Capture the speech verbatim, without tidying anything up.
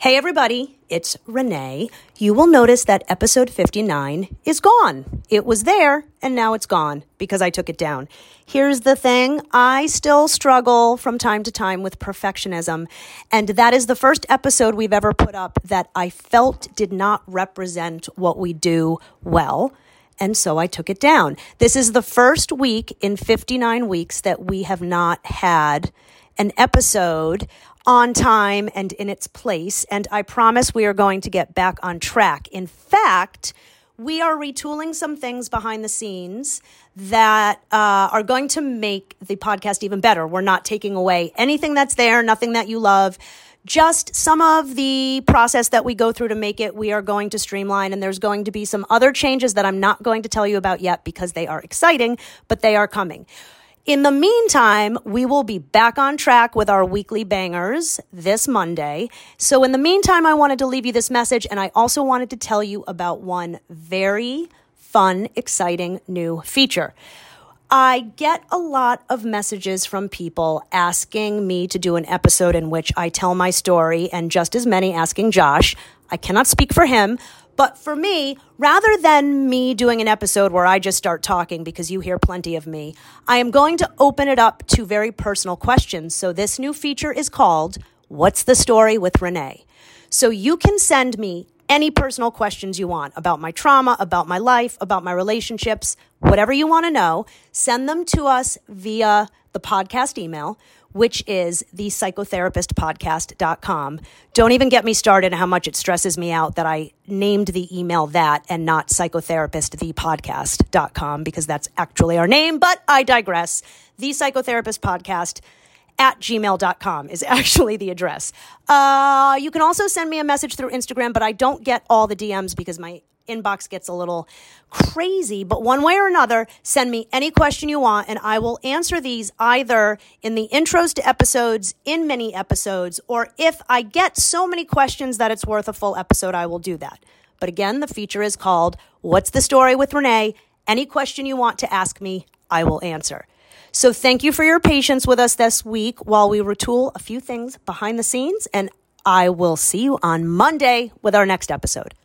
Hey everybody, it's Renee. You will notice that episode fifty-nine is gone. It was there and now it's gone because I took it down. Here's the thing, I still struggle from time to time with perfectionism, and that is the first episode we've ever put up that I felt did not represent what we do well. And so I took it down. This is the first week in fifty-nine weeks that we have not had an episode on time and in its place, and I promise we are going to get back on track. In fact, we are retooling some things behind the scenes that uh, are going to make the podcast even better. We're not taking away anything that's there, nothing that you love, just some of the process that we go through to make it, we are going to streamline, and there's going to be some other changes that I'm not going to tell you about yet because they are exciting, but they are coming. In the meantime, we will be back on track with our weekly bangers this Monday. So in the meantime, I wanted to leave you this message, and I also wanted to tell you about one very fun, exciting new feature. I get a lot of messages from people asking me to do an episode in which I tell my story, and just as many asking Josh. I cannot speak for him, but for me, rather than me doing an episode where I just start talking because you hear plenty of me, I am going to open it up to very personal questions. So this new feature is called What's the Story with Renee? So you can send me any personal questions you want about my trauma, about my life, about my relationships, whatever you want to know. Send them to us via the podcast email, which is the psychotherapist podcast dot com. Don't even get me started on how much it stresses me out that I named the email that and not psychotherapist the podcast dot com, because that's actually our name, but I digress. The psychotherapist podcast at gmail dot com is actually the address. Uh, you can also send me a message through Instagram, but I don't get all the D Ms because my inbox gets a little crazy. But one way or another, send me any question you want, and I will answer these either in the intros to episodes, in mini episodes, or if I get so many questions that it's worth a full episode, I will do that. But again, the feature is called What's the Story with Renee? Any question you want to ask me, I will answer. So thank you for your patience with us this week while we retool a few things behind the scenes, and I will see you on Monday with our next episode.